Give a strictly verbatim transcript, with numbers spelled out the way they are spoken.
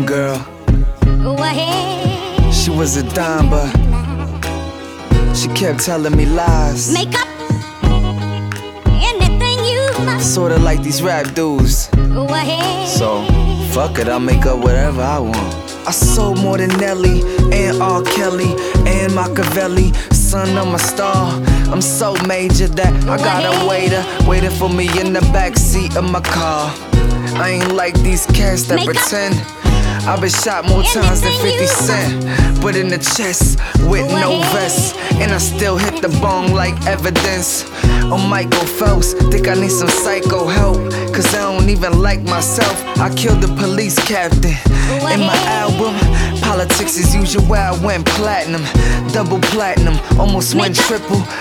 one girl. Go ahead. She was a dime, but she kept telling me lies. Make up anything you must. Sorta like these rap dudes. Go ahead. So, fuck it, I'll make up whatever I want. I sold more than Nelly and R. Kelly and Machiavelli. Son, I'm a star. I'm so major that I got a waiter waiting for me in the backseat of my car. I ain't like these cats that Make pretend. I've been shot more times than fifty cent, but in the chest with no vest, and I still hit the bong like evidence. Oh, Michael Phelps, think I need some psycho help, cause I don't even like myself. I killed the police captain. In my album, Politics as Usual, I went platinum, double platinum, almost went triple.